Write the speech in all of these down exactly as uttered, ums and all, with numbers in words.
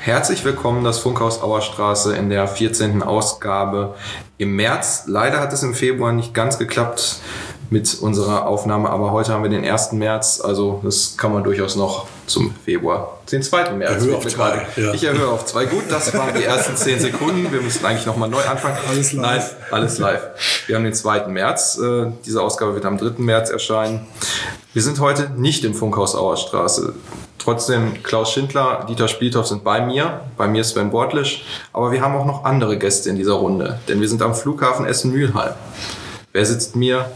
Herzlich willkommen, das Funkhaus Auerstraße in der vierzehnten Ausgabe im März. Leider hat es im Februar nicht ganz geklappt mit unserer Aufnahme, aber heute haben wir den ersten März, also das kann man durchaus noch zum Februar, den zweiten März. Erhöhe auf zwei, ja. Ich erhöhe auf zwei. Gut, das waren die ersten zehn Sekunden. Wir müssen eigentlich nochmal neu anfangen. Alles live. Nein, alles live. Wir haben den zweiten März. Diese Ausgabe wird am dritten März erscheinen. Wir sind heute nicht im Funkhaus Auerstraße. Trotzdem, Klaus Schindler, Dieter Spielthoff sind bei mir. Bei mir Sven Bortlisch. Aber wir haben auch noch andere Gäste in dieser Runde. Denn wir sind am Flughafen Essen-Mülheim. Wer sitzt mir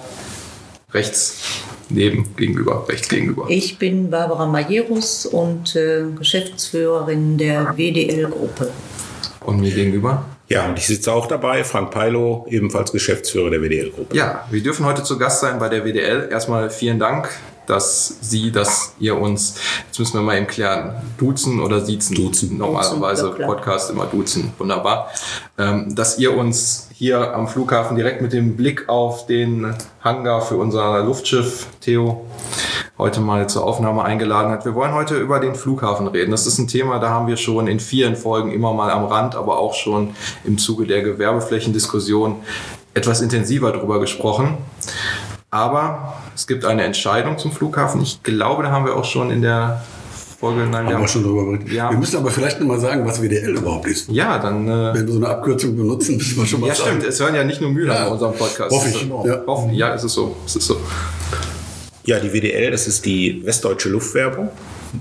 rechts neben, gegenüber, rechts gegenüber? Ich bin Barbara Majerus und äh, Geschäftsführerin der W D L-Gruppe. Und mir gegenüber? Ja, und ich sitze auch dabei, Frank Peilo, ebenfalls Geschäftsführer der W D L-Gruppe. Ja, wir dürfen heute zu Gast sein bei der W D L. Erstmal vielen Dank, dass Sie, dass ihr uns, jetzt müssen wir mal eben klären, duzen oder siezen? Duzen. Normalerweise Duzen, ja, Podcast immer duzen, wunderbar. Ähm, dass ihr uns hier am Flughafen direkt mit dem Blick auf den Hangar für unser Luftschiff Theo heute mal zur Aufnahme eingeladen hat. Wir wollen heute über den Flughafen reden. Das ist ein Thema, da haben wir schon in vielen Folgen immer mal am Rand, aber auch schon im Zuge der Gewerbeflächendiskussion etwas intensiver drüber gesprochen. Aber es gibt eine Entscheidung zum Flughafen. Ich glaube, da haben wir auch schon in der Folge... Nein, haben wir wir haben schon drüber geredet. Ja. Wir müssen aber vielleicht noch mal sagen, was W D L überhaupt ist. Ja, dann... Äh, Wenn wir so eine Abkürzung benutzen, müssen wir schon mal ja, sagen. stimmt. Es hören ja nicht nur Mülheim Ja. in unserem Podcast. Hoffe ich. Ja, Ja. hoffen. Ja, es ist so. Es ist so. Ja, die W D L, das ist die Westdeutsche Luftwerbung.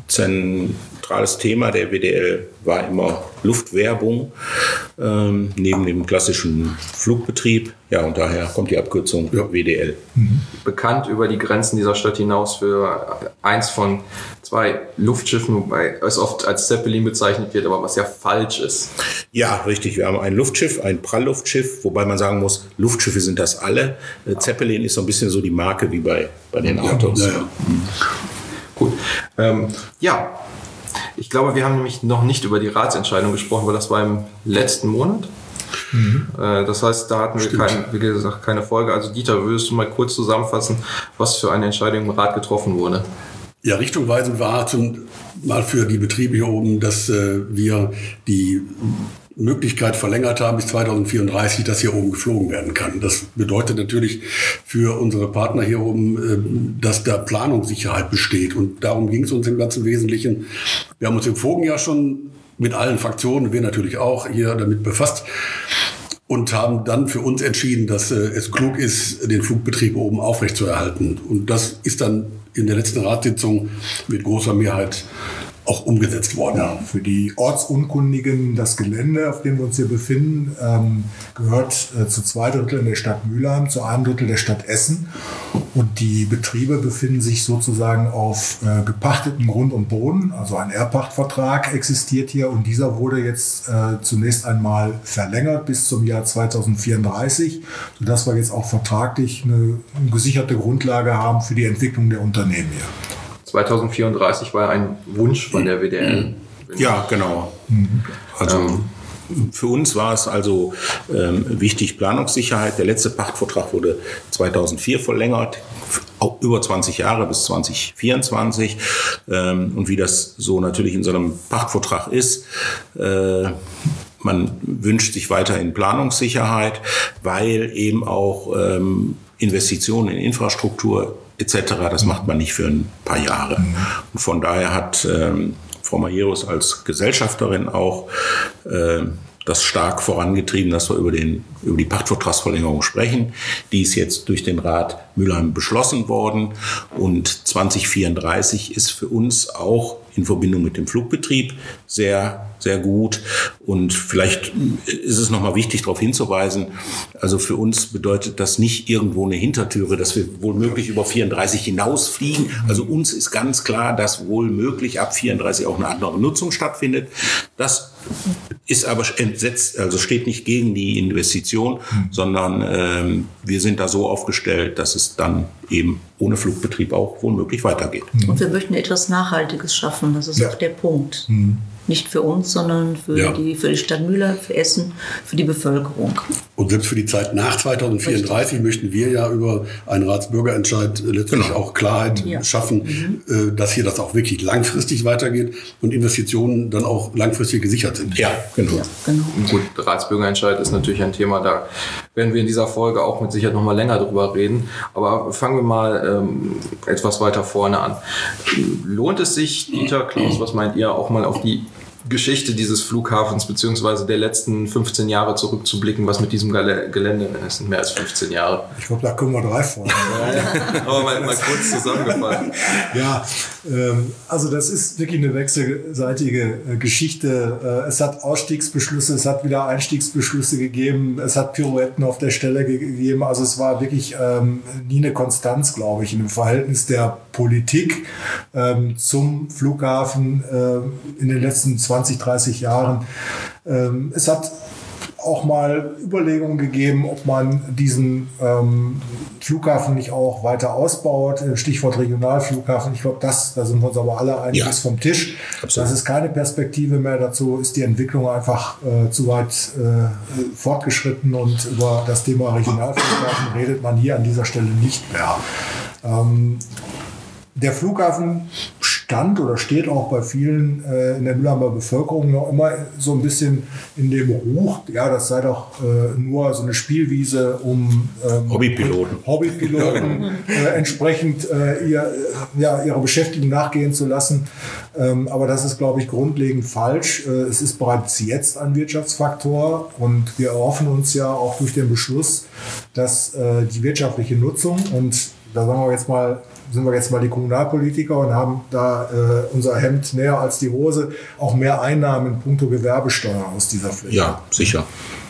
Zentrales Thema der W D L war immer Luftwerbung, ähm, neben dem klassischen Flugbetrieb. Ja, und daher kommt die Abkürzung Ja. W D L. Mhm. Bekannt über die Grenzen dieser Stadt hinaus für eins von zwei Luftschiffen, wobei es oft als Zeppelin bezeichnet wird, aber was ja falsch ist. Ja, richtig. Wir haben ein Luftschiff, ein Prallluftschiff, wobei man sagen muss, Luftschiffe sind das alle. Äh, Zeppelin ist so ein bisschen so die Marke wie bei, bei den Autos. Ja, ja. Gut. Ähm, ja, ich glaube, wir haben nämlich noch nicht über die Ratsentscheidung gesprochen, weil das war im letzten Monat. Mhm. Äh, das heißt, da hatten wir kein, wie gesagt, keine Folge. Also Dieter, würdest du mal kurz zusammenfassen, was für eine Entscheidung im Rat getroffen wurde? Ja, richtungweisend war zum, mal für die Betriebe hier oben, dass äh, wir die Möglichkeit verlängert haben bis zweitausendvierunddreißig, dass hier oben geflogen werden kann. Das bedeutet natürlich für unsere Partner hier oben, dass da Planungssicherheit besteht. Und darum ging es uns im ganzen Wesentlichen. Wir haben uns im vorigen Jahr schon mit allen Fraktionen, wir natürlich auch, hier damit befasst und haben dann für uns entschieden, dass es klug ist, den Flugbetrieb oben aufrechtzuerhalten. Und das ist dann in der letzten Ratssitzung mit großer Mehrheit auch umgesetzt worden. Ja, für die Ortsunkundigen, das Gelände, auf dem wir uns hier befinden, ähm, gehört äh, zu zwei Dritteln der Stadt Mülheim, zu einem Drittel der Stadt Essen. Und die Betriebe befinden sich sozusagen auf äh, gepachtetem Grund und Boden. Also ein Erbpachtvertrag existiert hier und dieser wurde jetzt äh, zunächst einmal verlängert bis zum Jahr zweitausendvierunddreißig, sodass wir jetzt auch vertraglich eine, eine gesicherte Grundlage haben für die Entwicklung der Unternehmen hier. zweitausendvierunddreißig war ein Wunsch von der W D L. Ja, genau. Also ähm. für uns war es also ähm, wichtig, Planungssicherheit. Der letzte Pachtvertrag wurde zweitausendvier verlängert, über zwanzig Jahre bis zweitausendvierundzwanzig. Ähm, und wie das so natürlich in so einem Pachtvertrag ist, äh, man wünscht sich weiterhin Planungssicherheit, weil eben auch ähm, Investitionen in Infrastruktur et cetera, das macht man nicht für ein paar Jahre. Mhm. Und von daher hat ähm, Frau Majerus als Gesellschafterin auch äh, das stark vorangetrieben, dass wir über, den, über die Pachtvertragsverlängerung sprechen. Die ist jetzt durch den Rat Mülheim beschlossen worden. Und zweitausendvierunddreißig ist für uns auch in Verbindung mit dem Flugbetrieb sehr, sehr gut. Und vielleicht ist es nochmal wichtig, darauf hinzuweisen, also für uns bedeutet das nicht irgendwo eine Hintertüre, dass wir womöglich über vierunddreißig hinausfliegen. Also uns ist ganz klar, dass womöglich ab vierunddreißig auch eine andere Nutzung stattfindet. Das ist aber entsetzt, also steht nicht gegen die Investition, mhm. sondern ähm, wir sind da so aufgestellt, dass es dann eben ohne Flugbetrieb auch womöglich weitergeht. Und wir möchten etwas Nachhaltiges schaffen, das ist Ja. auch der Punkt. Mhm. Nicht für uns, sondern für, Ja. die, für die Stadt Mühlheim, für Essen, für die Bevölkerung. Und selbst für die Zeit nach zweitausendvierunddreißig möchten wir ja über einen Ratsbürgerentscheid äh, letztlich Genau. auch Klarheit Ja. schaffen, äh, dass hier das auch wirklich langfristig weitergeht und Investitionen dann auch langfristig gesichert sind. Ja, genau. Ja, genau. Gut, Ratsbürgerentscheid ist natürlich ein Thema, da werden wir in dieser Folge auch mit Sicherheit noch mal länger drüber reden. Aber fangen wir mal ähm, etwas weiter vorne an. Lohnt es sich, Dieter, Klaus, was meint ihr, auch mal auf die Geschichte dieses Flughafens beziehungsweise der letzten fünfzehn Jahre zurückzublicken, was mit diesem Gele- Gelände, es sind mehr als fünfzehn Jahre. Ich glaube, da können wir drei Folgen. Aber mal, mal kurz zusammengefasst. Ja, ähm, also das ist wirklich eine wechselseitige äh, Geschichte. Äh, es hat Ausstiegsbeschlüsse, es hat wieder Einstiegsbeschlüsse gegeben, es hat Pirouetten auf der Stelle ge- gegeben. Also es war wirklich ähm, nie eine Konstanz, glaube ich, in dem Verhältnis der Politik ähm, zum Flughafen äh, in den letzten zwanzig, dreißig Jahren. Ähm, es hat auch mal Überlegungen gegeben, ob man diesen ähm, Flughafen nicht auch weiter ausbaut. Stichwort Regionalflughafen. Ich glaube, das, da sind wir uns aber alle einig, Ja. ist vom Tisch. Absolut. Das ist keine Perspektive mehr. Dazu ist die Entwicklung einfach äh, zu weit äh, fortgeschritten und über das Thema Regionalflughafen redet man hier an dieser Stelle nicht mehr. Ähm, Der Flughafen stand oder steht auch bei vielen äh, in der Mühlheimer Bevölkerung noch immer so ein bisschen in dem Ruch, ja, das sei doch äh, nur so eine Spielwiese, um ähm, Hobbypiloten. Hobbypiloten äh, entsprechend äh, ihr, äh, ja, ihrer Beschäftigung nachgehen zu lassen. Ähm, aber das ist, glaube ich, grundlegend falsch. Äh, es ist bereits jetzt ein Wirtschaftsfaktor und wir erhoffen uns ja auch durch den Beschluss, dass äh, die wirtschaftliche Nutzung, und da sagen wir jetzt mal, sind wir jetzt mal die Kommunalpolitiker und haben da äh, unser Hemd näher als die Hose, auch mehr Einnahmen in puncto Gewerbesteuer aus dieser Fläche. Ja, sicher.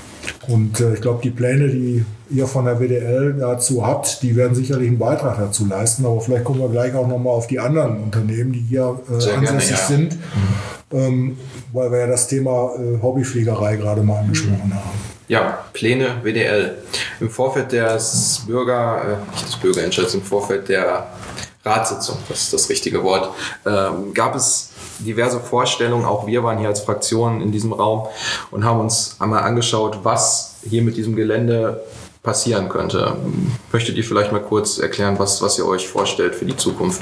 Und äh, ich glaube, die Pläne, die ihr von der W D L dazu habt, die werden sicherlich einen Beitrag dazu leisten. Aber vielleicht kommen wir gleich auch nochmal auf die anderen Unternehmen, die hier äh, Sehr gerne, ansässig ja. sind, ähm, weil wir ja das Thema äh, Hobbyfliegerei gerade mal angesprochen haben. Ja, Pläne W D L. Im Vorfeld des Bürger, äh, nicht des Bürgerentscheids, im Vorfeld der Ratssitzung, das ist das richtige Wort, ähm, gab es diverse Vorstellungen. Auch wir waren hier als Fraktion in diesem Raum und haben uns einmal angeschaut, was hier mit diesem Gelände passieren könnte. Möchtet ihr vielleicht mal kurz erklären, was, was ihr euch vorstellt für die Zukunft?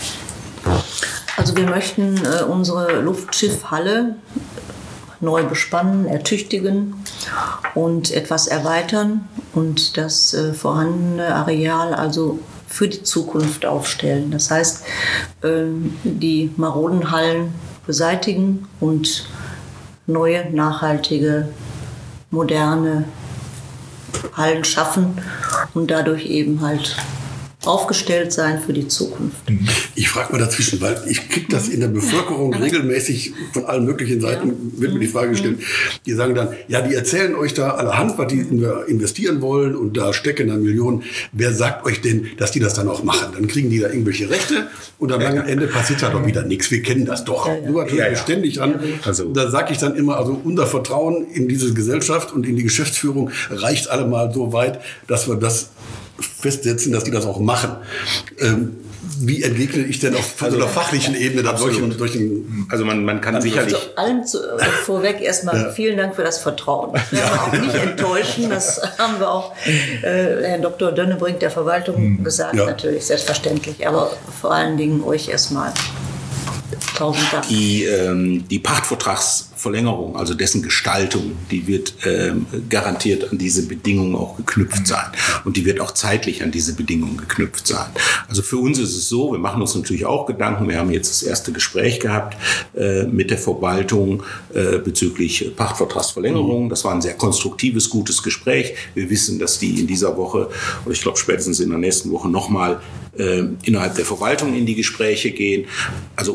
Also wir möchten äh, unsere Luftschiffhalle neu bespannen, ertüchtigen und etwas erweitern und das äh, vorhandene Areal also für die Zukunft aufstellen. Das heißt, ähm, die maroden Hallen beseitigen und neue, nachhaltige, moderne Hallen schaffen und dadurch eben halt aufgestellt sein für die Zukunft. Ich frage mal dazwischen, weil ich kriege das in der Bevölkerung regelmäßig von allen möglichen Seiten, wird mir die Frage gestellt. Die sagen dann, ja, die erzählen euch da allerhand, was die investieren wollen und da stecken dann Millionen. Wer sagt euch denn, dass die das dann auch machen? Dann kriegen die da irgendwelche Rechte und am langen Ende passiert da doch wieder nichts. Wir kennen das doch. Ja, ja. Nur natürlich Ja, ja. ständig an. Also- Da sage ich dann immer, also unser Vertrauen in diese Gesellschaft und in die Geschäftsführung reicht allemal so weit, dass wir das festsetzen, dass die das auch machen. Ähm, wie entgegne ich denn auf Also, so einer fachlichen Ebene dann solchen, absolut. solchen Also man, man kann sicherlich... Also allen zu, äh, vorweg erstmal Ja. vielen Dank für das Vertrauen. Wir werden auch nicht enttäuschen, das haben wir auch äh, Herrn Doktor Dönnebrink der Verwaltung gesagt, Ja. natürlich, selbstverständlich. Aber vor allen Dingen euch erstmal tausend Dank. Die, ähm, die Pachtvertragsverlängerung, also dessen Gestaltung, die wird ähm, garantiert an diese Bedingungen auch geknüpft sein. Und die wird auch zeitlich an diese Bedingungen geknüpft sein. Also für uns ist es so, wir machen uns natürlich auch Gedanken. Wir haben jetzt das erste Gespräch gehabt äh, mit der Verwaltung äh, bezüglich Pachtvertragsverlängerung. Das war ein sehr konstruktives, gutes Gespräch. Wir wissen, dass die in dieser Woche, oder ich glaube spätestens in der nächsten Woche nochmal äh, innerhalb der Verwaltung in die Gespräche gehen. Also unser Ziel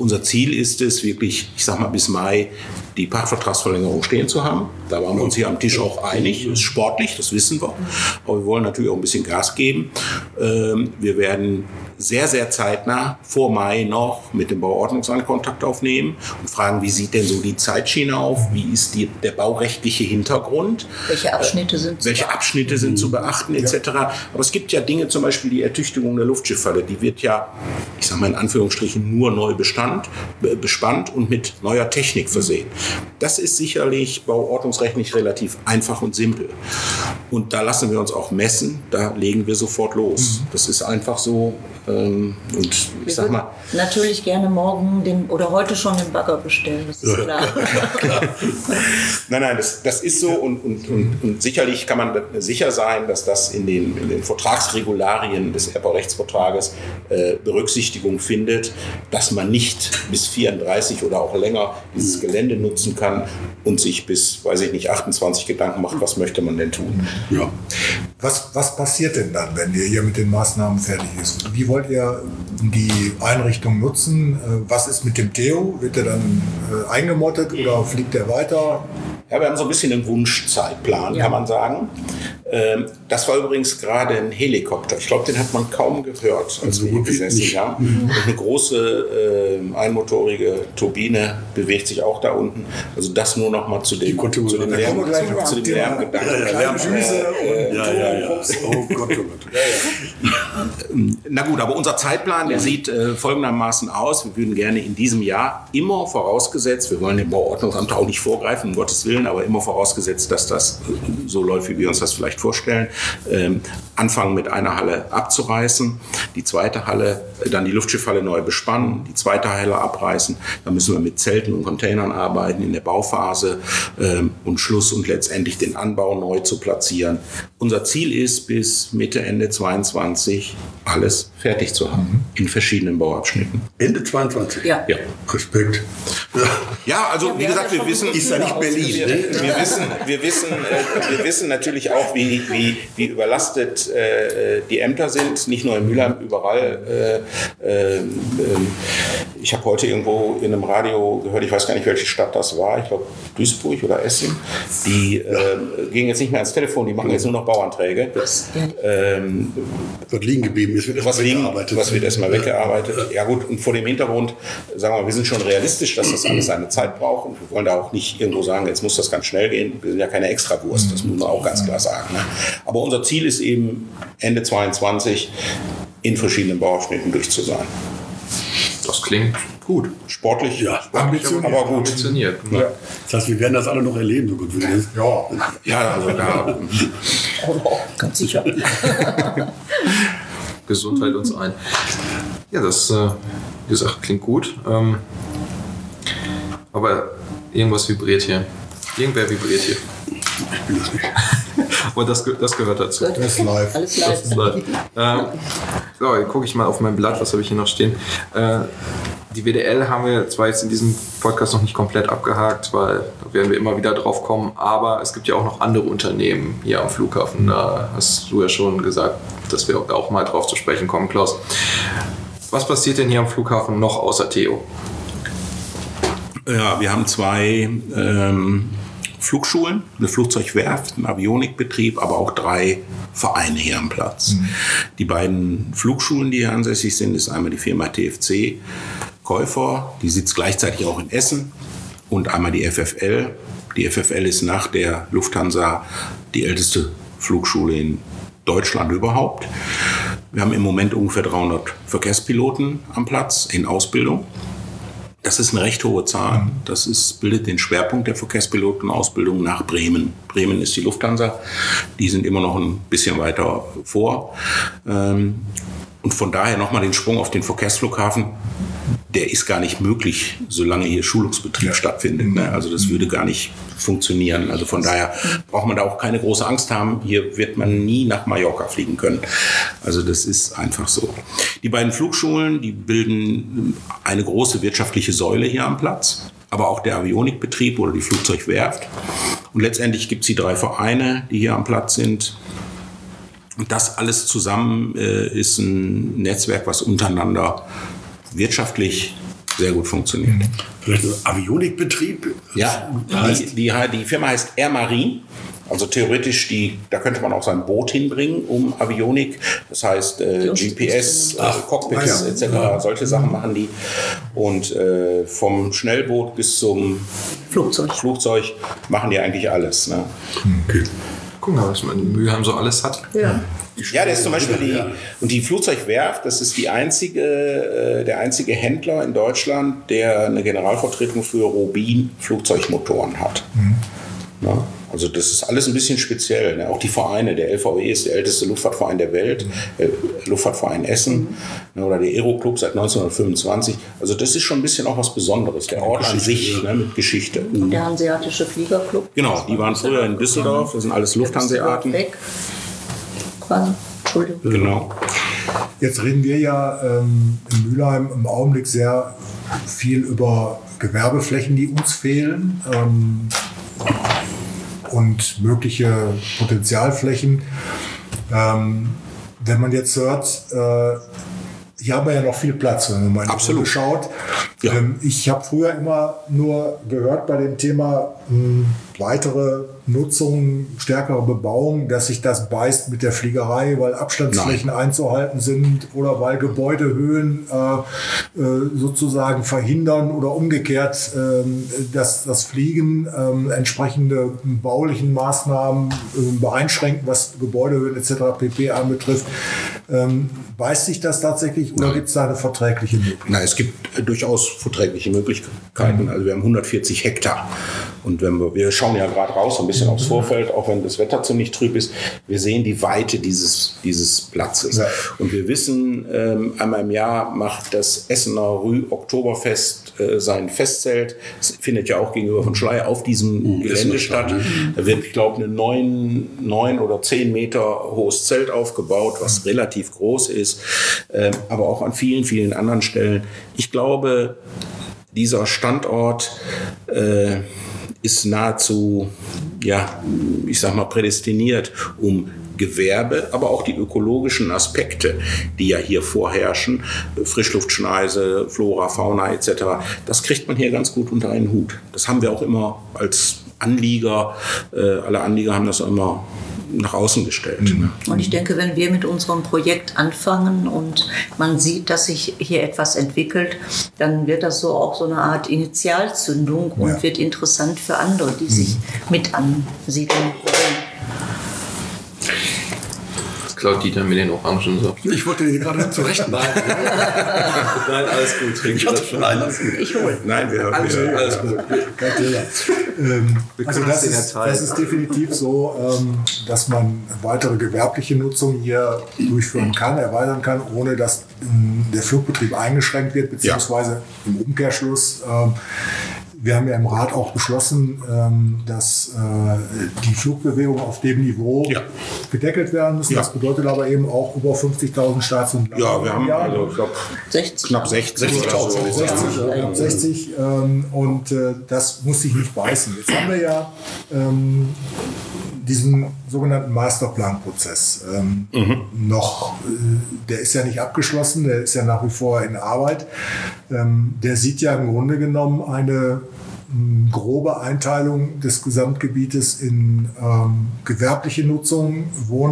Ziel ist es wirklich, ich sag mal, bis Mai die Pachtvertragsverlängerung stehen zu haben. Da waren wir uns hier am Tisch auch einig. Das ist sportlich, das wissen wir. Aber wir wollen natürlich auch ein bisschen Gas geben. Ähm, wir werden sehr, sehr zeitnah vor Mai noch mit dem Bauordnungsamt Kontakt aufnehmen und fragen, wie sieht denn so die Zeitschiene auf? Wie ist die, der baurechtliche Hintergrund? Welche Abschnitte sind äh, Welche Abschnitte sind zu beachten, et cetera. Aber es gibt ja Dinge, zum Beispiel die Ertüchtigung der Luftschifffalle. Die wird ja, ich sage mal in Anführungsstrichen, nur neu bestand, bespannt und mit neuer Technik versehen. Das ist sicherlich bauordnungsrechtlich relativ einfach und simpel. Und da lassen wir uns auch messen, da legen wir sofort los. Das ist einfach so. Ähm, und ich Wir sag mal, natürlich gerne morgen den, oder heute schon den Bagger bestellen, das ist klar. Nein, nein, das, das ist so und, und, und, und sicherlich kann man sicher sein, dass das in den, in den Vertragsregularien des E P A-Rechtsvertrages äh, Berücksichtigung findet, dass man nicht bis vierunddreißig oder auch länger dieses Gelände nutzen kann und sich bis, weiß ich nicht, achtundzwanzig Gedanken macht, was möchte man denn tun. Ja. Was, was passiert denn dann, wenn ihr hier mit den Maßnahmen fertig ist? Wie wollt ihr die Einrichtung nutzen? Was ist mit dem Theo? Wird er dann äh, eingemottet oder fliegt er weiter? Ja, wir haben so ein bisschen einen Wunschzeitplan, Ja. kann man sagen. Ähm, das war übrigens gerade ein Helikopter. Ich glaube, den hat man kaum gehört, als wir hier gesessen haben. Und eine große äh, einmotorige Turbine bewegt sich auch da unten. Also das nur noch mal zu dem, konnte man zu dem dann- Lärm, Da kommen wir gleich noch zu zum dem Thema. Lärmgedanken. Ja, ja, Kleine Füße und Ja, ja, ja. Oh Gott, oh Gott. Na gut, aber unser Zeitplan, der sieht äh, folgendermaßen aus. Wir würden gerne in diesem Jahr immer vorausgesetzt, wir wollen dem Bauordnungsamt auch nicht vorgreifen, um Gottes Willen, aber immer vorausgesetzt, dass das äh, so läuft, wie wir uns das vielleicht vorstellen, ähm, anfangen mit einer Halle abzureißen, die zweite Halle, äh, dann die Luftschiffhalle neu bespannen, die zweite Halle abreißen, dann müssen wir mit Zelten und Containern arbeiten in der Bauphase ähm, und Schluss und letztendlich den Anbau neu zu platzieren. Unser Ziel ist, bis Mitte, Ende zweiundzwanzig alles fertig zu haben, in verschiedenen Bauabschnitten. Ende zweiundzwanzig. Ja. Ja. Respekt. Ja, also wie wir haben gesagt, ja wir schon wissen, Ist ja nicht Berlin, wir, ne? wir wissen, wir wissen, äh, wir wissen natürlich auch, wie, wie, wie überlastet äh, die Ämter sind, nicht nur in Mülheim, überall. Äh, äh, ich habe heute irgendwo in einem Radio gehört, ich weiß gar nicht, welche Stadt das war, ich glaube Duisburg oder Essen, die äh, gehen jetzt nicht mehr ans Telefon, die machen jetzt nur noch Bauanträge. Ähm, Was liegen geblieben ist, wird was, erstmal liegen, weggearbeitet. was wird erstmal weggearbeitet. Ja gut, und vor dem Hintergrund, sagen wir, wir sind schon realistisch, dass das alles seine Zeit braucht. Und wir wollen da auch nicht irgendwo sagen, jetzt muss das ganz schnell gehen. Wir sind ja keine Extrawurst, das muss man auch ganz klar sagen. Ne? Aber unser Ziel ist eben, Ende zweiundzwanzig in verschiedenen Bauabschnitten durch zu sein. Das klingt gut. Sportlich, Ja, sportlich ambitioniert. aber gut. Ambitioniert. Ja. Das heißt, wir werden das alle noch erleben, so gut wie es ist. Ja. Ja, also da Ganz sicher. Gesundheit uns ein. Ja, das, äh, wie gesagt, klingt gut. Ähm, aber irgendwas vibriert hier. Irgendwer vibriert hier. Ich bin das nicht. Und das, ge- das gehört dazu. Gut. Das ist live. Alles Das ist live. live. ähm, so, jetzt gucke ich mal auf mein Blatt, was habe ich hier noch stehen. Äh, die W D L haben wir zwar jetzt in diesem Podcast noch nicht komplett abgehakt, weil da werden wir immer wieder drauf kommen, aber es gibt ja auch noch andere Unternehmen hier am Flughafen. Da hast du ja schon gesagt, dass wir da auch mal drauf zu sprechen kommen, Klaus. Was passiert denn hier am Flughafen noch außer Theo? Ja, wir haben zwei ähm, Flugschulen, eine Flugzeugwerft, einen Avionikbetrieb, aber auch drei Vereine hier am Platz. Mhm. Die beiden Flugschulen, die hier ansässig sind, ist einmal die Firma T F C Käufer, die sitzt gleichzeitig auch in Essen, und einmal die F F L. Die F F L ist nach der Lufthansa die älteste Flugschule in Deutschland überhaupt. Wir haben im Moment ungefähr dreihundert Verkehrspiloten am Platz in Ausbildung. Das ist eine recht hohe Zahl. Das ist, bildet den Schwerpunkt der Verkehrspilotenausbildung nach Bremen. Bremen ist die Lufthansa. Die sind immer noch ein bisschen weiter vor. Und von daher nochmal den Sprung auf den Verkehrsflughafen. Der ist gar nicht möglich, solange hier Schulungsbetrieb ja. stattfindet. Ne? Also das würde gar nicht funktionieren. Also von daher braucht man da auch keine große Angst haben. Hier wird man nie nach Mallorca fliegen können. Also das ist einfach so. Die beiden Flugschulen, die bilden eine große wirtschaftliche Säule hier am Platz. Aber auch der Avionikbetrieb oder die Flugzeugwerft. Und letztendlich gibt es die drei Vereine, die hier am Platz sind. Und das alles zusammen äh, ist ein Netzwerk, was untereinander wirtschaftlich sehr gut funktioniert. Vielleicht ein Avionikbetrieb? Ja, die, die, die Firma heißt Air Marine. Also theoretisch, die, da könnte man auch sein Boot hinbringen, um Avionik, das heißt äh, G P S, äh, Cockpits ja. et cetera. Solche Sachen machen die. Und äh, vom Schnellboot bis zum Flugzeug. Flugzeug machen die eigentlich alles. Ne? Okay. Guck mal, was man in Mülheim so alles hat. Ja. Ja, das ist zum Beispiel die, und die Flugzeugwerft, das ist die einzige, äh, der einzige Händler in Deutschland, der eine Generalvertretung für Rubin Flugzeugmotoren hat. Mhm. Na, also das ist alles ein bisschen speziell. Ne? Auch die Vereine, der L V E ist der älteste Luftfahrtverein der Welt, mhm. äh, Luftfahrtverein Essen, mhm. ne, oder der Aeroclub seit neunzehnhundertfünfundzwanzig. Also das ist schon ein bisschen auch was Besonderes. Der Ort an sich, ne, mit Geschichte. Und der Hanseatische Fliegerclub. Genau, die waren früher in Düsseldorf, das sind alles Lufthanseaten. Weg. Quasi. Entschuldigung. Genau. Jetzt reden wir ja ähm, in Mülheim im Augenblick sehr viel über Gewerbeflächen, die uns fehlen. Ähm, und mögliche Potenzialflächen. Ähm, wenn man jetzt hört, äh, hier haben wir ja noch viel Platz, wenn man mal in die Runde schaut. Ja. Ähm, ich habe früher immer nur gehört bei dem Thema mh, weitere Nutzung, stärkere Bebauung, dass sich das beißt mit der Fliegerei, weil Abstandsflächen Nein. einzuhalten sind oder weil Gebäudehöhen äh, äh, sozusagen verhindern oder umgekehrt äh, dass das Fliegen äh, entsprechende baulichen Maßnahmen äh, beeinschränken, was Gebäudehöhen et cetera pp. Anbetrifft. Ähm, beißt sich das tatsächlich oder gibt es da eine verträgliche Möglichkeit? Nein, es gibt äh, durchaus verträgliche Möglichkeiten. Mhm. Also wir haben hundertvierzig Hektar und wenn wir, wir schauen ja gerade raus, ein bisschen aufs Vorfeld, auch wenn das Wetter ziemlich trüb ist. Wir sehen die Weite dieses, dieses Platzes. Ja. Und wir wissen, ähm, einmal im Jahr macht das Essener Rue Oktoberfest äh, sein Festzelt. Das findet ja auch gegenüber von Schleier auf diesem uh, Gelände statt. Mhm. Da wird, ich glaube, ein neun, neun oder zehn Meter hohes Zelt aufgebaut, was mhm. relativ groß ist, äh, aber auch an vielen, vielen anderen Stellen. Ich glaube, dieser Standort äh, ist nahezu, ja, ich sag mal, prädestiniert, um Gewerbe, aber auch die ökologischen Aspekte, die ja hier vorherrschen, Frischluftschneise, Flora, Fauna et cetera, das kriegt man hier ganz gut unter einen Hut. Das haben wir auch immer als Anlieger, äh, alle Anlieger haben das auch immer nach außen gestellt. Mhm. Ne? Und ich denke, wenn wir mit unserem Projekt anfangen und man sieht, dass sich hier etwas entwickelt, dann wird das so auch so eine Art Initialzündung und ja. wird interessant für andere, die mhm. sich mit ansiedeln wollen. Klaut Dieter mit den Orangen so. Ich wollte den gerade zurecht. Nein. Nein, alles gut. Ich hatte schon einen. Ich hole. Nein, wir haben wir, alles gut. Kein Thema. Ähm, also das ist, das ist definitiv so, ähm, dass man weitere gewerbliche Nutzung hier durchführen kann, erweitern kann, ohne dass ähm, der Flugbetrieb eingeschränkt wird, beziehungsweise ja. im Umkehrschluss ähm, wir haben ja im Rat auch beschlossen, dass die Flugbewegung auf dem Niveau ja. gedeckelt werden müssen. Ja. Das bedeutet aber eben auch über fünfzigtausend Starts und Landungen. Ja, wir haben also, ich glaube, knapp sechzigtausend. Knapp sechzig. Und das muss sich nicht beißen. Jetzt haben wir ja ähm, diesen sogenannten Masterplan-Prozess ähm, mhm. noch, äh, der ist ja nicht abgeschlossen, der ist ja nach wie vor in Arbeit. Ähm, der sieht ja im Grunde genommen eine ähm, grobe Einteilung des Gesamtgebietes in ähm, gewerbliche Nutzung,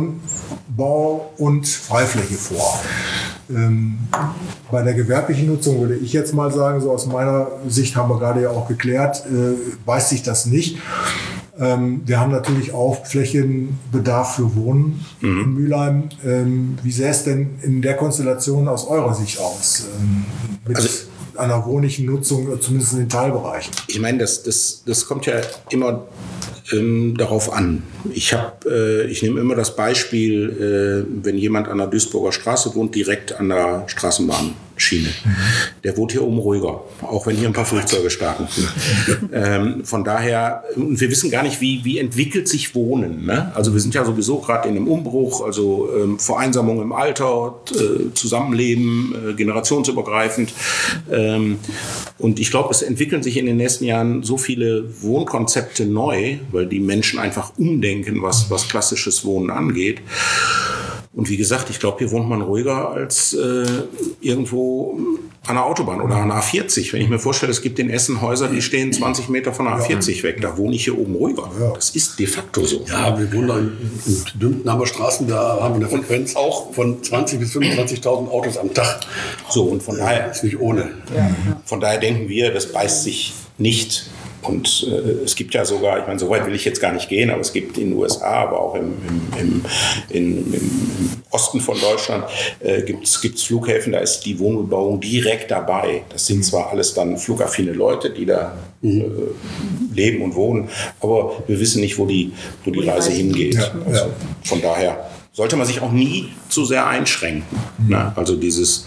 Wohnbau und Freifläche vor. Ähm, bei der gewerblichen Nutzung würde ich jetzt mal sagen, so aus meiner Sicht haben wir gerade ja auch geklärt, äh, beißt sich das nicht. Ähm, wir haben natürlich auch Flächenbedarf für Wohnen mhm. in Mülheim. Ähm, wie sähe es denn in der Konstellation aus eurer Sicht aus? Ähm, mit also, einer wohnlichen Nutzung, zumindest in den Teilbereichen? Ich meine, das, das, das kommt ja immer ähm, darauf an. Ich, hab, äh, ich nehme immer das Beispiel, äh, wenn jemand an der Duisburger Straße wohnt, direkt an der Straßenbahnschiene. Mhm. Der wohnt hier oben ruhiger, auch wenn hier ein paar Flugzeuge starten. ähm, von daher, und wir wissen gar nicht, wie, wie entwickelt sich Wohnen. Ne? Also wir sind ja sowieso gerade in einem Umbruch, also ähm, Vereinsamung im Alter, äh, Zusammenleben, äh, generationsübergreifend. Ähm, und ich glaube, es entwickeln sich in den nächsten Jahren so viele Wohnkonzepte neu, weil die Menschen einfach umdenken, was, was klassisches Wohnen angeht. Und wie gesagt, ich glaube, hier wohnt man ruhiger als äh, irgendwo an der Autobahn oder an der A vierzig. Wenn ich mir vorstelle, es gibt in Essen Häuser, die stehen zwanzig Meter von der A vierzig weg. Da wohne ich hier oben ruhiger. Das ist de facto so. Ja, wir wohnen da in, in Dümpenheimer Straßen, da haben wir eine Frequenz auch von zwanzig bis fünfundzwanzigtausend Autos am Tag. So, und von daher ist nicht ohne. Von daher denken wir, das beißt sich nicht. Und äh, es gibt ja sogar, ich meine, so weit will ich jetzt gar nicht gehen, aber es gibt in den U S A, aber auch im, im, im, im, im Osten von Deutschland äh, gibt es Flughäfen, da ist die Wohnbebauung direkt dabei. Das sind zwar alles dann flugaffine Leute, die da äh, leben und wohnen, aber wir wissen nicht, wo die, wo die Reise hingeht. Ja, also, ja. Von daher sollte man sich auch nie zu sehr einschränken. Mhm. Na, also dieses...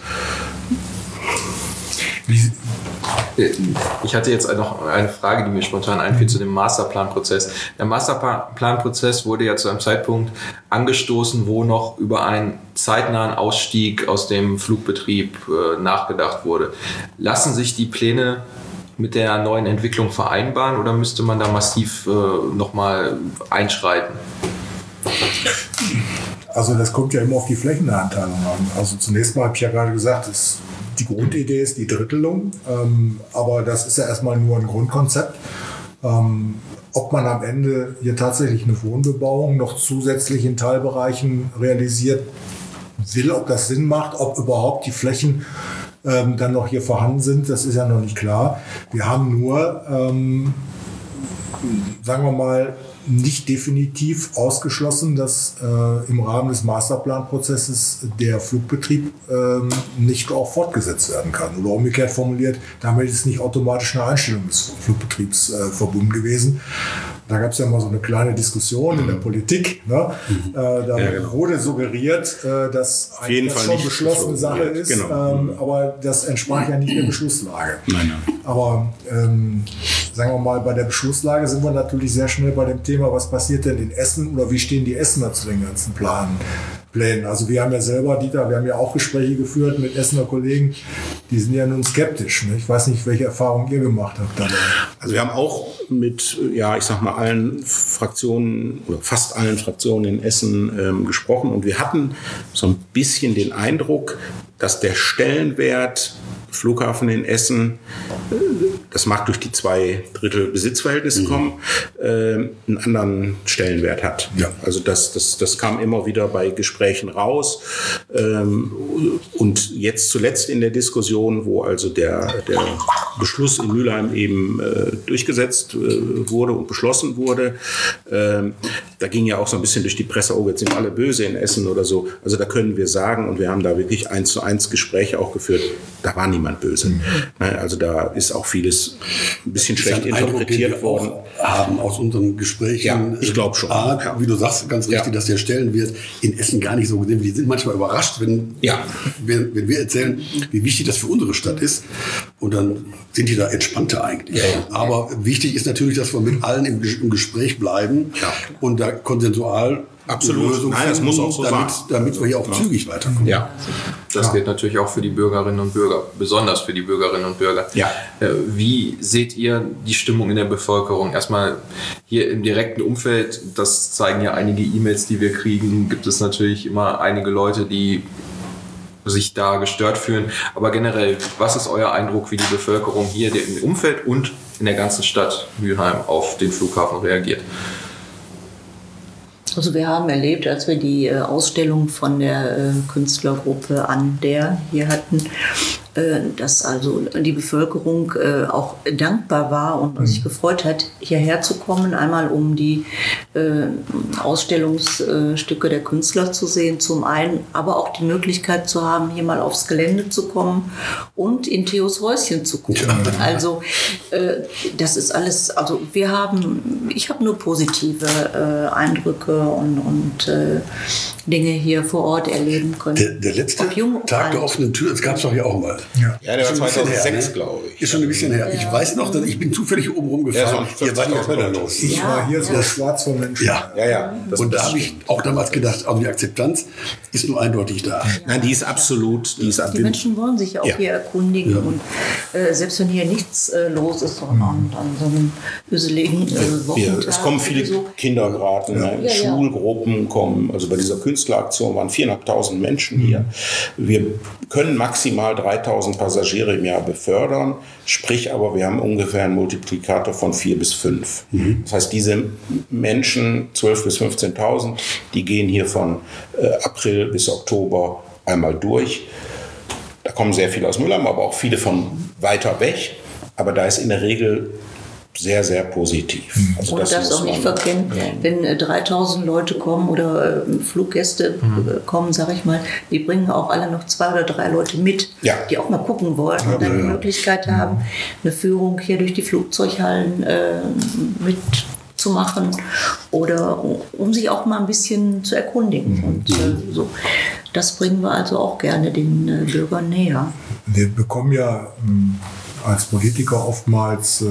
Ich hatte jetzt noch eine Frage, die mir spontan einfiel zu dem Masterplanprozess. Der Masterplanprozess wurde ja zu einem Zeitpunkt angestoßen, wo noch über einen zeitnahen Ausstieg aus dem Flugbetrieb äh, nachgedacht wurde. Lassen sich die Pläne mit der neuen Entwicklung vereinbaren oder müsste man da massiv äh, nochmal einschreiten? Also das kommt ja immer auf die Flächenanteilung an. Also zunächst mal habe ich ja gerade gesagt, es die Grundidee ist die Drittelung, ähm, aber das ist ja erstmal nur ein Grundkonzept. Ähm, ob man am Ende hier tatsächlich eine Wohnbebauung noch zusätzlich in Teilbereichen realisiert will, ob das Sinn macht, ob überhaupt die Flächen ähm, dann noch hier vorhanden sind, das ist ja noch nicht klar. Wir haben nur, ähm, sagen wir mal, nicht definitiv ausgeschlossen, dass äh, im Rahmen des Masterplanprozesses der Flugbetrieb ähm, nicht auch fortgesetzt werden kann. Oder umgekehrt formuliert, damit ist nicht automatisch eine Einstellung des Flugbetriebs äh, verbunden gewesen. Da gab es ja mal so eine kleine Diskussion in der Politik. Ne? Mhm. Äh, da ja, genau. wurde suggeriert, äh, dass eigentlich das schon beschlossene Sache ist, genau. ähm, aber das entsprach ja nicht der Beschlusslage. Nein, nein. Aber ähm, sagen wir mal, bei der Beschlusslage sind wir natürlich sehr schnell bei dem Thema, was passiert denn in Essen oder wie stehen die Essener zu den ganzen Planen? Plänen. Also wir haben ja selber, Dieter, wir haben ja auch Gespräche geführt mit Essener Kollegen, die sind ja nun skeptisch. Ne? Ich weiß nicht, welche Erfahrungen ihr gemacht habt dabei. Also wir haben auch mit, ja, ich sag mal, allen Fraktionen oder fast allen Fraktionen in Essen ähm, gesprochen und wir hatten so ein bisschen den Eindruck, dass der Stellenwert Flughafen in Essen, das mag durch die zwei Drittel Besitzverhältnisse mhm. kommen, äh, einen anderen Stellenwert hat. Ja. Also das, das, das kam immer wieder bei Gesprächen raus. Ähm, und jetzt zuletzt in der Diskussion, wo also der, der Beschluss in Mülheim eben äh, durchgesetzt äh, wurde und beschlossen wurde, äh, da ging ja auch so ein bisschen durch die Presse, oh, jetzt sind alle böse in Essen oder so. Also da können wir sagen, und wir haben da wirklich eins zu eins Gespräche auch geführt, da war niemand böse. Mhm. Also da ist auch vieles ein bisschen schlecht interpretiert Eindruck, worden. Haben aus unseren Gesprächen. Ja, ich glaube schon. A, ja. Wie du sagst, ganz richtig, ja. dass der Stellenwert in Essen gar nicht so gesehen wird. Wir sind manchmal überrascht, wenn, ja. wenn, wenn wir erzählen, wie wichtig das für unsere Stadt ist. Und dann sind die da entspannter eigentlich. Ja, ja. Aber wichtig ist natürlich, dass wir mit allen im, im Gespräch bleiben ja. und da konsensual absolut. Lösung Nein, das muss auch so damit, sein. Damit wir hier auch ja. zügig weiterkommen. Ja, das ja. gilt natürlich auch für die Bürgerinnen und Bürger, besonders für die Bürgerinnen und Bürger. Ja. Wie seht ihr die Stimmung in der Bevölkerung? Erstmal hier im direkten Umfeld, das zeigen ja einige E-Mails, die wir kriegen, gibt es natürlich immer einige Leute, die sich da gestört fühlen. Aber generell, was ist euer Eindruck, wie die Bevölkerung hier im Umfeld und in der ganzen Stadt Mülheim auf den Flughafen reagiert? Also wir haben erlebt, als wir die äh, Ausstellung von der äh, Künstlergruppe Ander hier hatten, äh, dass also die Bevölkerung äh, auch dankbar war und mhm. sich gefreut hat, hierher zu kommen, einmal um die äh, Ausstellungsstücke der Künstler zu sehen, zum einen, aber auch die Möglichkeit zu haben, hier mal aufs Gelände zu kommen und in Theos Häuschen zu gucken. Ja. Also äh, das ist alles, also wir haben, ich habe nur positive äh, Eindrücke und, und äh, Dinge hier vor Ort erleben können. Der, der letzte Tag der offenen Tür, das gab es doch hier auch mal. Ja, ja der war zweitausendsechs, ne? glaube ich. Ist schon ein bisschen her. Ja. Ich weiß noch, dass ich bin zufällig oben rumgefahren. Ja, hier war die Hölle los. Ich ja. war hier so ja. schwarz von Menschen. Ja, ja, ja. Das und da habe ich auch damals gedacht, also die Akzeptanz ist nur eindeutig da. Nein, die ist absolut. Die, ist die Menschen wollen sich auch ja. hier erkundigen. Ja. Und äh, selbst wenn hier nichts äh, los ist, sondern an, an so einem üseligen äh, Wochentag. Es kommen viele so. Kindergarten, ja. Ja, Schulgruppen kommen. Also bei dieser Künstler Künstleraktion waren viertausendfünfhundert Menschen hier. Wir können maximal dreitausend Passagiere im Jahr befördern, sprich aber wir haben ungefähr einen Multiplikator von vier bis fünf. Mhm. Das heißt, diese Menschen, zwölftausend bis fünfzehntausend, die gehen hier von äh, April bis Oktober einmal durch. Da kommen sehr viele aus Mülheim, aber auch viele von weiter weg. Aber da ist in der Regel sehr, sehr positiv. Also und das, das auch nicht verkennen, ja. Wenn äh, dreitausend Leute kommen oder äh, Fluggäste mhm. äh, kommen, sage ich mal, die bringen auch alle noch zwei oder drei Leute mit, ja. die auch mal gucken wollen ja, und dann ja. die Möglichkeit ja. haben, eine Führung hier durch die Flugzeughallen äh, mitzumachen oder um sich auch mal ein bisschen zu erkundigen. Mhm. Und äh, so. Das bringen wir also auch gerne den äh, Bürgern näher. Wir bekommen ja ähm, als Politiker oftmals, äh,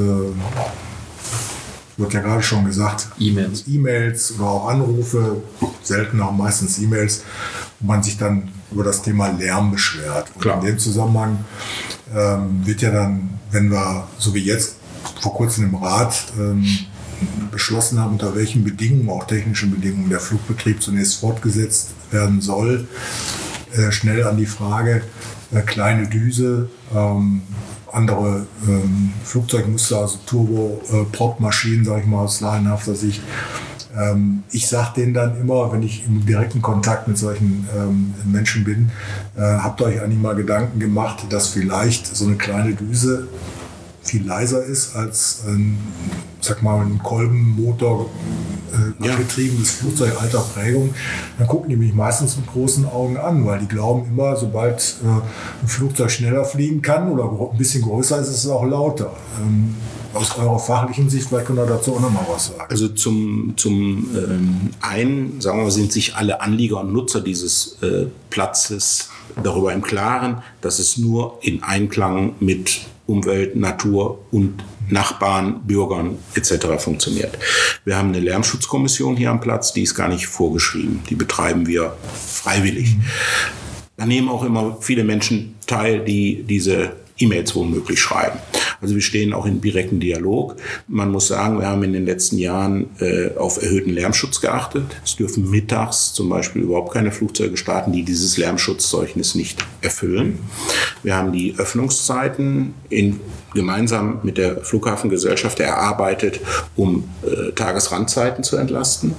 wird ja gerade schon gesagt, E-Mails. E-Mails oder auch Anrufe, selten auch meistens E-Mails, wo man sich dann über das Thema Lärm beschwert. Und Klar. in dem Zusammenhang ähm, wird ja dann, wenn wir, so wie jetzt vor kurzem im Rat, ähm, beschlossen haben, unter welchen Bedingungen, auch technischen Bedingungen, der Flugbetrieb zunächst fortgesetzt werden soll, äh, schnell an die Frage, äh, kleine Düse, ähm, andere ähm, Flugzeugmuster, also Turbo-Prop-Maschinen, sage ich mal aus laienhafter Sicht. Ähm, ich sage denen dann immer, wenn ich im direkten Kontakt mit solchen ähm, Menschen bin, äh, habt ihr euch eigentlich mal Gedanken gemacht, dass vielleicht so eine kleine Düse viel leiser ist als ein, sag mal, ein Kolbenmotor äh, ja. angetriebenes Flugzeug alter Prägung, dann gucken die mich meistens mit großen Augen an, weil die glauben immer, sobald äh, ein Flugzeug schneller fliegen kann oder ein bisschen größer ist, ist es auch lauter. Ähm, aus eurer fachlichen Sicht, vielleicht könnt ihr dazu auch noch mal was sagen. Also zum, zum ähm, einen, sagen wir, sind sich alle Anlieger und Nutzer dieses äh, Platzes darüber im Klaren, dass es nur in Einklang mit Umwelt, Natur und Nachbarn, Bürgern et cetera funktioniert. Wir haben eine Lärmschutzkommission hier am Platz, die ist gar nicht vorgeschrieben. Die betreiben wir freiwillig. Da nehmen auch immer viele Menschen teil, die diese E-Mails womöglich schreiben. Also wir stehen auch in direktem Dialog. Man muss sagen, wir haben in den letzten Jahren äh, auf erhöhten Lärmschutz geachtet. Es dürfen mittags zum Beispiel überhaupt keine Flugzeuge starten, die dieses Lärmschutzzeugnis nicht erfüllen. Wir haben die Öffnungszeiten in, gemeinsam mit der Flughafengesellschaft erarbeitet, um äh, Tagesrandzeiten zu entlasten.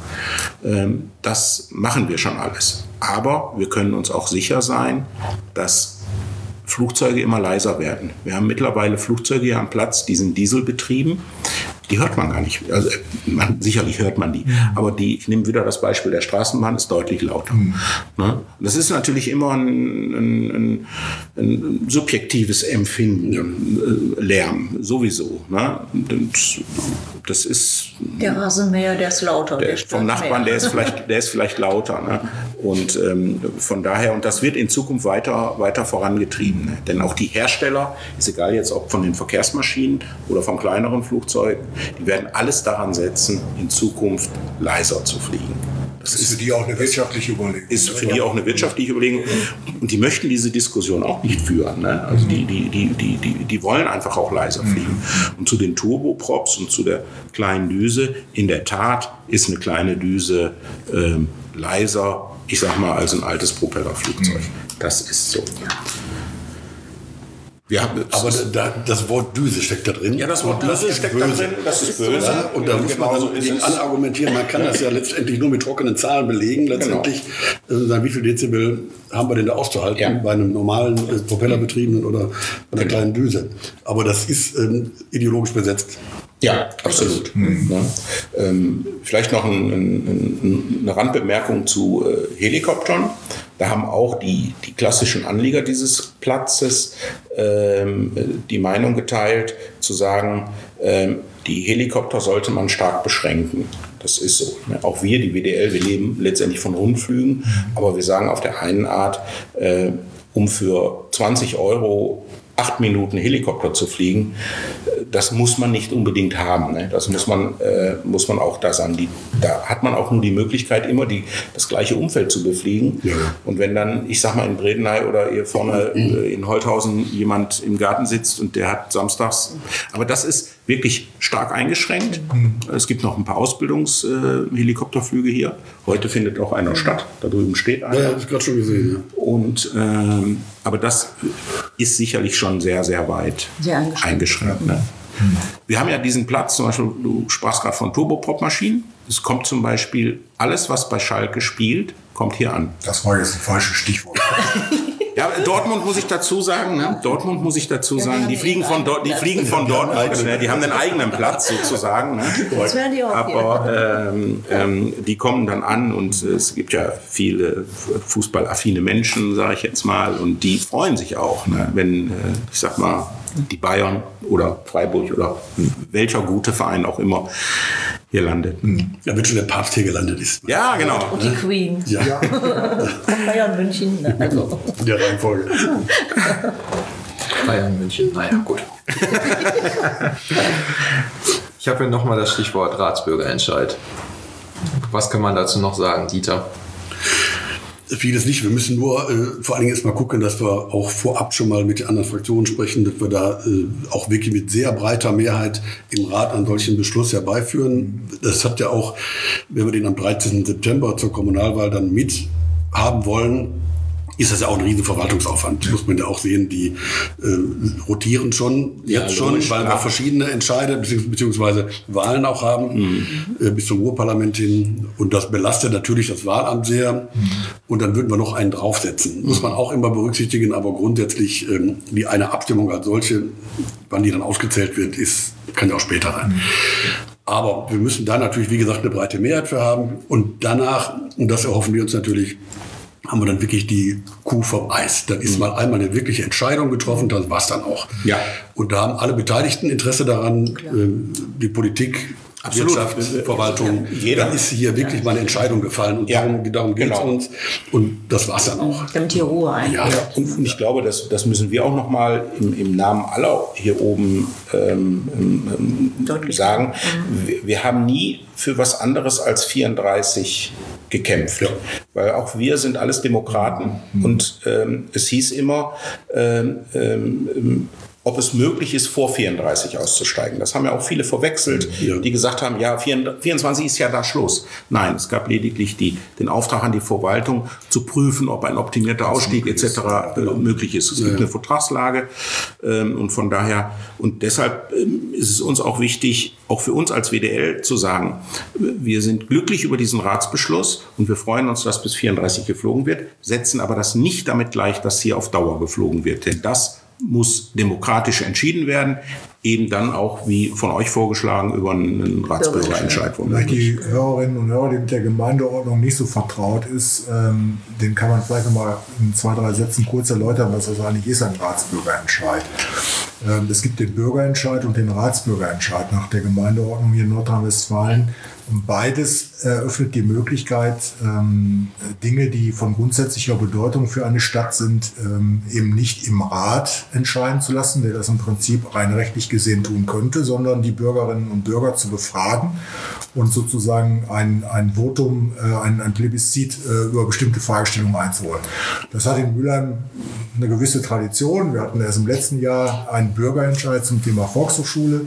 Ähm, das machen wir schon alles. Aber wir können uns auch sicher sein, dass Flugzeuge immer leiser werden. Wir haben mittlerweile Flugzeuge hier am Platz, die sind dieselbetrieben. Die hört man gar nicht. Also man, sicherlich hört man die. Mhm. Aber die, ich nehme wieder das Beispiel der Straßenbahn, ist deutlich lauter. Mhm. Ne? Das ist natürlich immer ein, ein, ein, ein subjektives Empfinden, ja. Lärm, sowieso. Ne? Das, das ist... Der Rasenmäher, der ist lauter. Der, der vom Nachbarn, der ist vielleicht, der ist vielleicht lauter. Ne? Und ähm, von daher, und das wird in Zukunft weiter, weiter vorangetrieben. Ne? Denn auch die Hersteller, ist egal jetzt ob von den Verkehrsmaschinen oder von kleineren Flugzeugen, die werden alles daran setzen, in Zukunft leiser zu fliegen. Das ist für die auch eine wirtschaftliche Überlegung. Ist für die auch eine wirtschaftliche Überlegung. Und die möchten diese Diskussion auch nicht führen. Ne? Also die, die, die, die, die, die wollen einfach auch leiser fliegen. Und zu den Turboprops und zu der kleinen Düse, in der Tat ist eine kleine Düse ähm, leiser, ich sag mal, als ein altes Propellerflugzeug. Das ist so. Ja, aber da, das Wort Düse steckt da drin. Ja, das Wort Düse steckt böse. da drin, das ist böse. Ja, und da muss man also gegen anargumentieren. Man kann das ja letztendlich nur mit trockenen Zahlen belegen. Letztendlich genau. äh, wie viel Dezibel haben wir denn da auszuhalten ja. bei einem normalen äh, Propellerbetriebenen oder bei einer genau. kleinen Düse. Aber das ist ähm, ideologisch besetzt. Ja, absolut. Mhm. Ja. Ähm, vielleicht noch ein, ein, eine Randbemerkung zu äh, Helikoptern. Da haben auch die, die klassischen Anlieger dieses Platzes ähm, die Meinung geteilt, zu sagen, ähm, die Helikopter sollte man stark beschränken. Das ist so. Ne? Auch wir, die W D L, wir leben letztendlich von Rundflügen, mhm. aber wir sagen auf der einen Art, äh, um für zwanzig Euro acht Minuten Helikopter zu fliegen, das muss man nicht unbedingt haben. Ne? Das muss man, äh, muss man auch da sagen. Die, da hat man auch nur die Möglichkeit, immer die, das gleiche Umfeld zu befliegen. Ja. Und wenn dann, ich sag mal, in Bredeney oder hier vorne äh, in Holthausen jemand im Garten sitzt und der hat samstags, aber das ist wirklich stark eingeschränkt. Mhm. Es gibt noch ein paar Ausbildungshelikopterflüge äh, hier. Heute findet auch einer statt. Da drüben steht einer. Ja, habe ich gerade schon gesehen. Ja. Und, ähm, aber das ist sicherlich schon sehr, sehr weit sehr eingeschränkt. eingeschränkt ne? mhm. Wir haben ja diesen Platz, zum Beispiel, du sprachst gerade von Turboprop-Maschinen. Es kommt zum Beispiel alles, was bei Schalke spielt, kommt hier an. Das war jetzt ein falsches Stichwort. Ja, Dortmund muss ich dazu sagen, ne? Dortmund muss ich dazu sagen, die fliegen von dort, die fliegen von Dortmund, ne? Die haben einen eigenen Platz sozusagen, ne? Aber ähm, ähm, die kommen dann an und es gibt ja viele fußballaffine Menschen, sage ich jetzt mal, und die freuen sich auch, ne? Wenn, äh, ich sag mal, die Bayern oder Freiburg oder welcher gute Verein auch immer hier landet. Ja, wenn schon der Papst hier gelandet ist. Ja, genau. Und die Queen. Ja. ja. Bayern München. Also. In der Reihenfolge. Bayern München, naja, gut. Ich habe hier nochmal das Stichwort Ratsbürgerentscheid. Was kann man dazu noch sagen, Dieter? Vieles nicht. Wir müssen nur äh, vor allen Dingen erstmal gucken, dass wir auch vorab schon mal mit den anderen Fraktionen sprechen, dass wir da äh, auch wirklich mit sehr breiter Mehrheit im Rat einen solchen Beschluss herbeiführen. Das hat ja auch, wenn wir den am dreizehnten September zur Kommunalwahl dann mit haben wollen, ist das ja auch ein riesen Verwaltungsaufwand. Ja. Muss man ja auch sehen, die äh, rotieren schon, ja, jetzt schon, weil wir verschiedene Entscheide bzw. Wahlen auch haben, mhm. äh, bis zum Ruhrparlament hin. Und das belastet natürlich das Wahlamt sehr. Mhm. Und dann würden wir noch einen draufsetzen. Mhm. Muss man auch immer berücksichtigen, aber grundsätzlich ähm, die eine Abstimmung als solche, wann die dann ausgezählt wird, ist, kann ja auch später sein. Mhm. Aber wir müssen da natürlich, wie gesagt, eine breite Mehrheit für haben. Und danach, und das erhoffen wir uns natürlich, haben wir dann wirklich die Kuh vom Eis. Dann ist mal einmal eine wirkliche Entscheidung getroffen, das war es dann auch. Ja. Und da haben alle Beteiligten Interesse daran, äh, die Politik, Absolut. Wirtschaft, Verwaltung. Jeder. Dann ist hier wirklich mal eine Entscheidung gefallen. Und ja. darum, darum geht es genau. uns. Und das war es dann auch. Damit hier Ruhe ein. Ja. Und ich glaube, das, das müssen wir auch noch mal im, im Namen aller hier oben ähm, ähm, sagen. Mhm. Wir, wir haben nie für was anderes als vierunddreißig gekämpft. Ja. Weil auch wir sind alles Demokraten. Mhm. Und ähm, es hieß immer, ähm, ähm, ob es möglich ist, vor vierunddreißig auszusteigen. Das haben ja auch viele verwechselt, ja. die gesagt haben, ja, vierundzwanzig ist ja da Schluss. Nein, es gab lediglich die, den Auftrag an die Verwaltung, zu prüfen, ob ein optimierter Ausstieg et cetera äh, möglich ist. Es ja. gibt eine Vertragslage ähm, und von daher, und deshalb ähm, ist es uns auch wichtig, auch für uns als W D L zu sagen, wir sind glücklich über diesen Ratsbeschluss und wir freuen uns, dass bis vierunddreißig geflogen wird, setzen aber das nicht damit gleich, dass hier auf Dauer geflogen wird. Denn das muss demokratisch entschieden werden, eben dann auch, wie von euch vorgeschlagen, über einen Ratsbürgerentscheid. Vielleicht die Hörerinnen und Hörer, die mit der Gemeindeordnung nicht so vertraut ist, ähm, den kann man vielleicht noch mal in zwei, drei Sätzen kurz erläutern, was das eigentlich ist, ein Ratsbürgerentscheid. Ähm, es gibt den Bürgerentscheid und den Ratsbürgerentscheid nach der Gemeindeordnung hier in Nordrhein-Westfalen. Und beides eröffnet die Möglichkeit, ähm, Dinge, die von grundsätzlicher Bedeutung für eine Stadt sind, ähm, eben nicht im Rat entscheiden zu lassen, der das im Prinzip rein rechtlich gesehen tun könnte, sondern die Bürgerinnen und Bürger zu befragen und sozusagen ein, ein Votum, äh, ein, ein Plebiszit äh, über bestimmte Fragestellungen einzuholen. Das hat in Mülheim eine gewisse Tradition. Wir hatten erst im letzten Jahr einen Bürgerentscheid zum Thema Volkshochschule.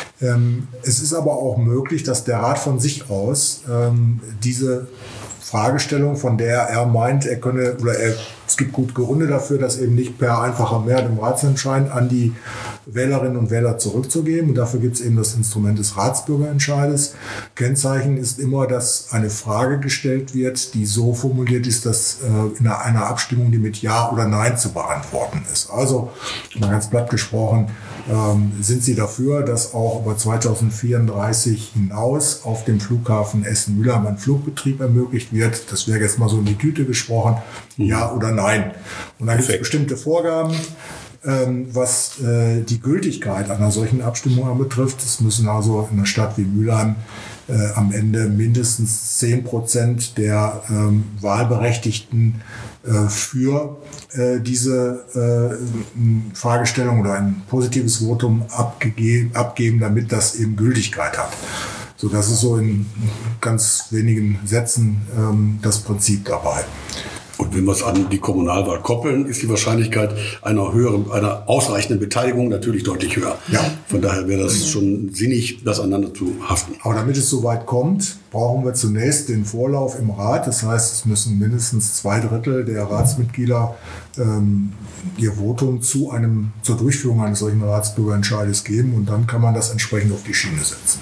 Ähm, es ist aber auch möglich, dass der Rat von sich aus ähm, diese Fragestellung, von der er meint, er könne, oder er, es gibt gute Gründe dafür, das eben nicht per einfacher Mehrheit im Ratsentscheid an die Wählerinnen und Wähler zurückzugeben. Und dafür gibt es eben das Instrument des Ratsbürgerentscheides. Kennzeichen ist immer, dass eine Frage gestellt wird, die so formuliert ist, dass äh, in einer Abstimmung, die mit Ja oder Nein zu beantworten ist. Also, mal ganz platt gesprochen, ähm, sind Sie dafür, dass auch über zweitausendvierunddreißig hinaus auf dem Flughafen Essen-Mülheim ein Flugbetrieb ermöglicht wird? Das wäre jetzt mal so in die Tüte gesprochen. Ja oder Nein. Und dann gibt es bestimmte Vorgaben, ähm, was äh, die Gültigkeit einer solchen Abstimmung betrifft. Es müssen also in einer Stadt wie Mülheim äh, am Ende mindestens zehn Prozent der ähm, Wahlberechtigten äh, für äh, diese äh, Fragestellung oder ein positives Votum abgege- abgeben, damit das eben Gültigkeit hat. So, das ist so in ganz wenigen Sätzen ähm, das Prinzip dabei. Und wenn wir es an die Kommunalwahl koppeln, ist die Wahrscheinlichkeit einer höheren, einer ausreichenden Beteiligung natürlich deutlich höher. Ja. Von daher wäre das schon sinnig, das aneinander zu haften. Aber damit es so weit kommt, brauchen wir zunächst den Vorlauf im Rat. Das heißt, es müssen mindestens zwei Drittel der Ratsmitglieder ähm, ihr Votum zu einem, zur Durchführung eines solchen Ratsbürgerentscheides geben. Und dann kann man das entsprechend auf die Schiene setzen.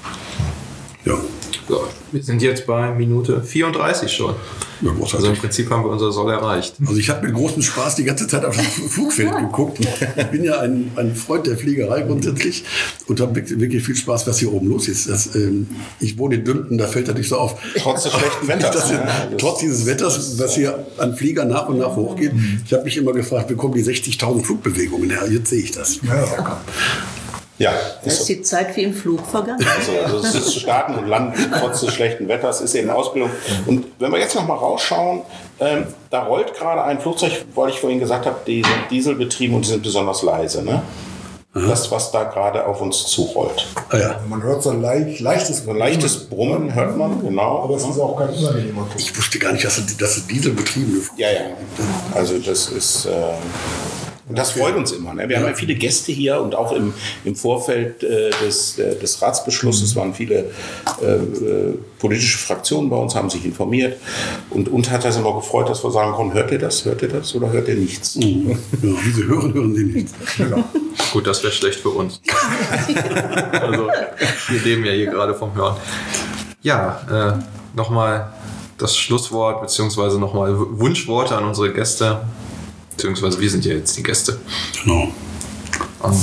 Ja. So, wir sind jetzt bei Minute vierunddreißig schon. Ja, also im Prinzip haben wir unser Soll erreicht. Also ich habe mit großem Spaß die ganze Zeit auf das Flugfeld geguckt. Ich bin ja ein, ein Freund der Fliegerei grundsätzlich und habe wirklich viel Spaß, was hier oben los ist. Das, ähm, ich wohne in Dümpten, da fällt das nicht so auf. Trotz des schlechten Wetters. Das hier, trotz dieses Wetters, was hier an Fliegern nach und nach hochgeht. Ich habe mich immer gefragt, wie kommen die sechzigtausend Flugbewegungen her? Jetzt sehe ich das. Ja. Ja, Da ist die Zeit wie im Flug vergangen. Also, also es ist Starten und Landen trotz des schlechten Wetters, ist eben Ausbildung. Und wenn wir jetzt noch mal rausschauen, ähm, da rollt gerade ein Flugzeug, weil ich vorhin gesagt habe, die sind dieselbetrieben und die sind besonders leise. Ne? Das, was da gerade auf uns zurollt. Ah, ja. Man hört so ein leicht, leichtes, So ein leichtes Brummen hört man, genau. aber es ist auch kein unangenehmer Ton. Ich wusste gar nicht, dass es, dass es dieselbetriebene Ja, ja. Also das ist... Äh, Und das freut uns immer. Ne? Wir haben ja viele Gäste hier und auch im, im Vorfeld äh, des, äh, des Ratsbeschlusses waren viele äh, äh, politische Fraktionen bei uns, haben sich informiert. Und uns hat das immer gefreut, dass wir sagen konnten, hört ihr das, hört ihr das oder hört ihr nichts? Mhm. Ja, wie Sie hören, hören Sie nichts. Genau. Gut, das wäre schlecht für uns. Also, wir leben ja hier gerade vom Hören. Ja, äh, nochmal das Schlusswort, beziehungsweise nochmal Wunschworte an unsere Gäste. Beziehungsweise wir sind ja jetzt die Gäste. Genau. Um,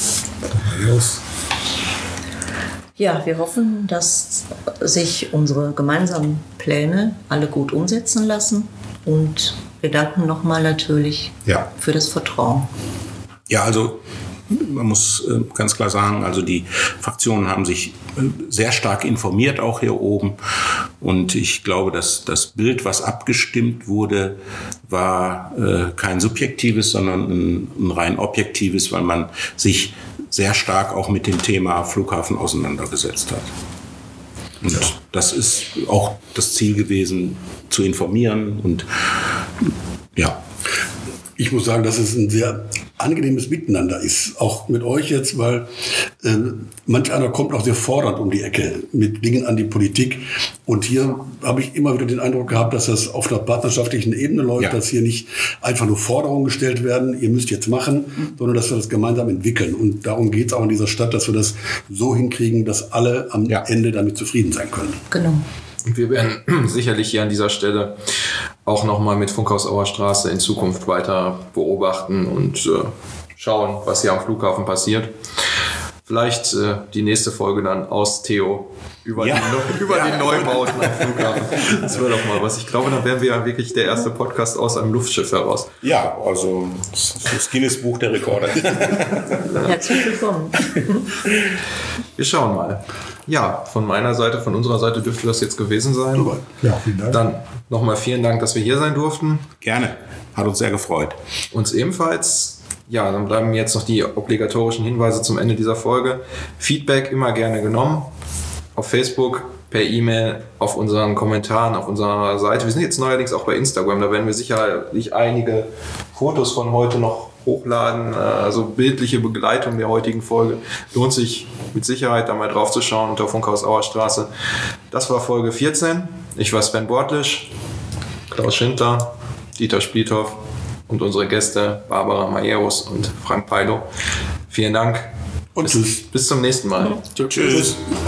Ja, wir hoffen, dass sich unsere gemeinsamen Pläne alle gut umsetzen lassen. Und wir danken nochmal natürlich Ja. für das Vertrauen. Ja, also man muss äh, ganz klar sagen, also die Fraktionen haben sich äh, sehr stark informiert, auch hier oben. Und ich glaube, dass das Bild, was abgestimmt wurde, war äh, kein subjektives, sondern ein, ein rein objektives, weil man sich sehr stark auch mit dem Thema Flughafen auseinandergesetzt hat. Und das ist auch das Ziel gewesen, zu informieren und ja. Ich muss sagen, dass es ein sehr angenehmes Miteinander ist, auch mit euch jetzt, weil äh, manch einer kommt auch sehr fordernd um die Ecke mit Dingen an die Politik. Und hier habe ich immer wieder den Eindruck gehabt, dass das auf einer partnerschaftlichen Ebene läuft, Ja. dass hier nicht einfach nur Forderungen gestellt werden, ihr müsst jetzt machen, sondern dass wir das gemeinsam entwickeln. Und darum geht es auch in dieser Stadt, dass wir das so hinkriegen, dass alle am Ja. Ende damit zufrieden sein können. Genau. Und wir werden sicherlich hier an dieser Stelle auch nochmal mit Funkhaus-Auer Straße in Zukunft weiter beobachten und äh, schauen, was hier am Flughafen passiert. Vielleicht äh, die nächste Folge dann aus Theo über, Ja. die, Neu- über Ja. die Neubauten am Flughafen. Das wäre doch mal was. Ich glaube, dann wären wir ja wirklich der erste Podcast aus einem Luftschiff heraus. Ja, also das Guinness-Buch der Rekorde. Herzlich willkommen. Wir schauen mal. Ja, von meiner Seite, von unserer Seite dürfte das jetzt gewesen sein. Ja, vielen Dank. Dann nochmal vielen Dank, dass wir hier sein durften. Gerne, hat uns sehr gefreut. Uns ebenfalls. Ja, dann bleiben jetzt noch die obligatorischen Hinweise zum Ende dieser Folge. Feedback immer gerne genommen. Auf Facebook, per E-Mail, auf unseren Kommentaren, auf unserer Seite. Wir sind jetzt neuerdings auch bei Instagram. Da werden wir sicherlich einige Fotos von heute noch hochladen. Also bildliche Begleitung der heutigen Folge. Lohnt sich mit Sicherheit da mal drauf zu schauen unter Funkhaus-Auer Straße. Das war Folge vierzehn. Ich war Sven Bortlisch, Klaus Schindler, Dieter Spliethoff und unsere Gäste Barbara Majerus und Frank Peilo. Vielen Dank. Und bis, tschüss. bis zum nächsten Mal. Tschüss.